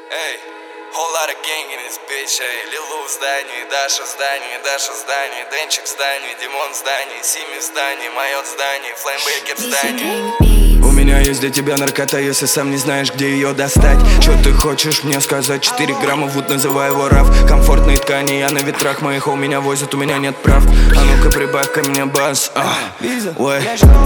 Эй, whole lot of gang in this bitch, эй. Лилу в здании, Даша в здании, Даша в здании, Денчик в здании, Димон в здании, Сими в здании, Майот в здании, Флеймбейкер в здании. У меня есть для тебя наркота, если сам не знаешь, где ее достать. Чё ты хочешь мне сказать? 4 грамма, вот называй его раф. Комфортные ткани, я на ветрах моих, а у меня возят, у меня нет прав. А ну-ка прибавь-ка мне бас. Ой.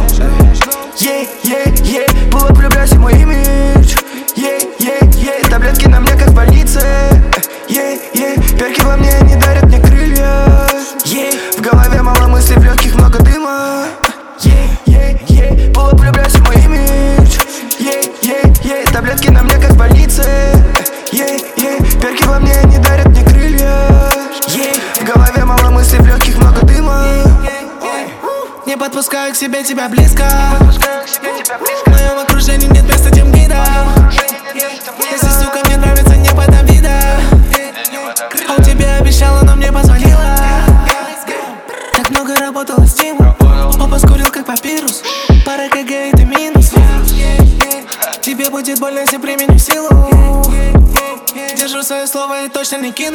Было влюбляйся в мой имидж. Таблетки на мне, как в больнице. Перки во мне не дарят мне крылья. В голове мало мыслей, в легких много дыма. Было влюбляйся в мой имидж. Таблетки на мне, как в больнице. Перки во мне не дарят мне крылья. В голове мало мыслей, в легких много дыма. Не подпускаю к себе тебя близко. В моем окружении нет места тем гидам. Если, сука, мне нравится, не подам вида. А у тебя обещала, но мне позвонила. Так много работала стимул. Опа скурил, как папирус. Пара кг и ты минус. Тебе будет больно, если применю силу. Держу свое слово и точно не кину.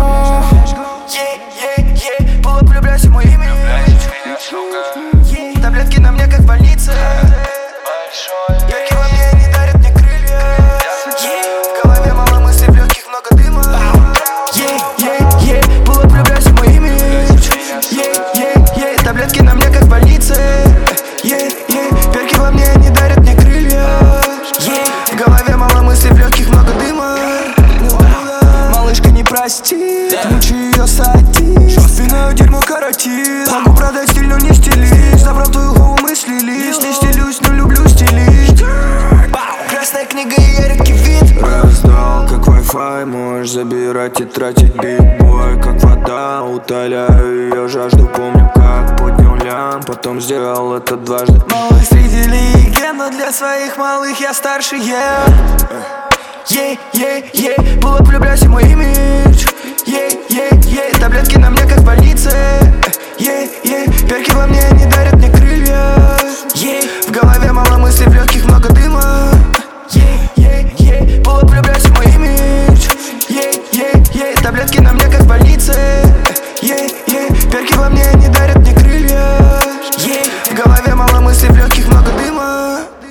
Было влюбляйся в мой имидж. Таблетки на мне, как в больнице. Перки во мне не дарят мне крылья. В голове мало мыслей, в легких много дыма. Было влюбляйся в мой имидж. Таблетки на мне, как в больнице. Перки во мне не дарят мне крылья. В голове мало мыслей, в легких много дыма. Малышка не простит, мучи ее садись. Спиною дерьмо каротит. Могу продать стиль, но не стилист. Забрал твою голову мысли лист. Не стилюсь, но люблю стилист. Красная книга и я редкий вид. Раздал как Wi-Fi, можешь забирать и тратить. Big boy, как вода, утоляю ее жажду. Помню, как поднял лям, потом сделал это дважды. Малый среди легенд, но для своих малых я старше, Было влюбляйся в мой имидж. Таблетки на мне, как в больнице. Перки во мне не дарят мне крылья. В голове мало мыслей, в легких много дыма. Было влюбляйся в мой имидж. Таблетки на мне, как в больнице. Перки во мне не дарят мне крылья. В голове мало мыслей, в легких много дыма.